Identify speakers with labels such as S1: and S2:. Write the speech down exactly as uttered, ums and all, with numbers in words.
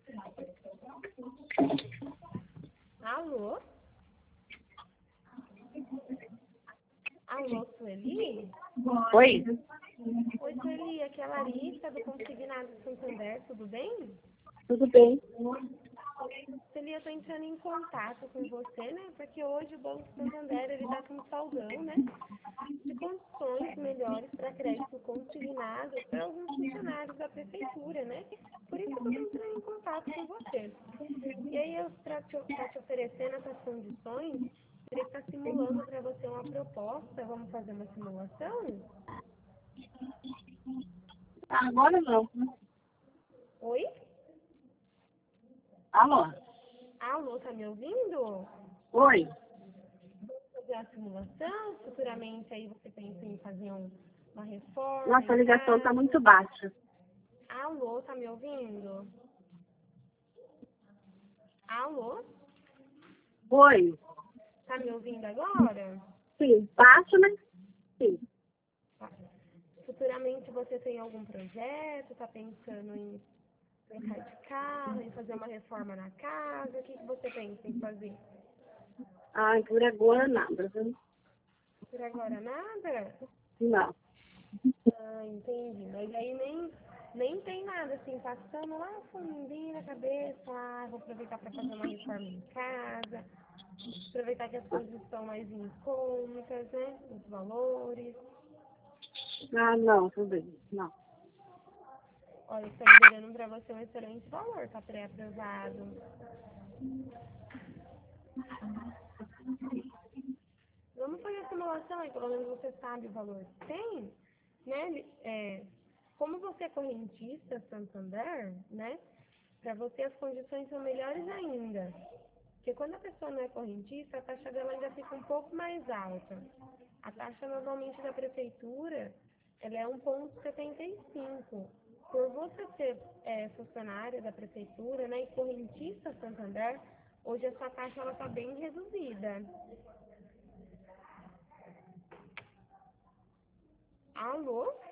S1: Alô? Alô, Sueli?
S2: Oi?
S1: Oi, Sueli, aqui é a Larissa do Consignado Santander, tudo bem?
S2: Tudo bem?
S1: Sueli, eu estou entrando em contato com você, né? Porque hoje o Banco Santander, ele está com um saldão, né? De condições melhores para crédito consignado para alguns funcionários da prefeitura, né? Por isso que eu estou entrando em contato com você. E aí, eu para te, pra te oferecendo essas condições, queria estar simulando para você uma proposta. Vamos fazer uma simulação?
S2: Agora não.
S1: Oi?
S2: Alô?
S1: Alô, tá me ouvindo?
S2: Oi?
S1: Vamos fazer a simulação? Futuramente aí você pensa em fazer um, uma reforma
S2: Nossa, a
S1: em
S2: ligação está
S1: casa?
S2: muito baixa.
S1: Alô, tá me ouvindo? Alô?
S2: Oi?
S1: Tá me ouvindo agora?
S2: Sim, baixa, mas sim.
S1: Tá. Futuramente você tem algum projeto? Tá pensando em trocar de carro, em fazer uma reforma na casa? O que, que você pensa em fazer?
S2: Ai, por agora nada, viu?
S1: Por agora nada?
S2: Não.
S1: Ah, entendi. Mas aí nem, nem tem nada assim, passando lá fundinho na cabeça. Ah, vou aproveitar para fazer uma reforma em casa. Aproveitar que as coisas estão mais incômodas, né? Os valores.
S2: Ah, não, tudo bem. Não.
S1: Olha, estou liberando para você um excelente valor, tá pré-aprovado. Vamos fazer a simulação aí, pelo menos você sabe o valor que tem, né? É, como você é correntista Santander, né? Para você as condições são melhores ainda. Porque quando a pessoa não é correntista, a taxa dela ainda fica um pouco mais alta. A taxa normalmente da prefeitura, ela é um vírgula setenta e cinco. Por você ser é, funcionária da prefeitura, né, e correntista Santander, hoje essa taxa ela está bem reduzida. Alô?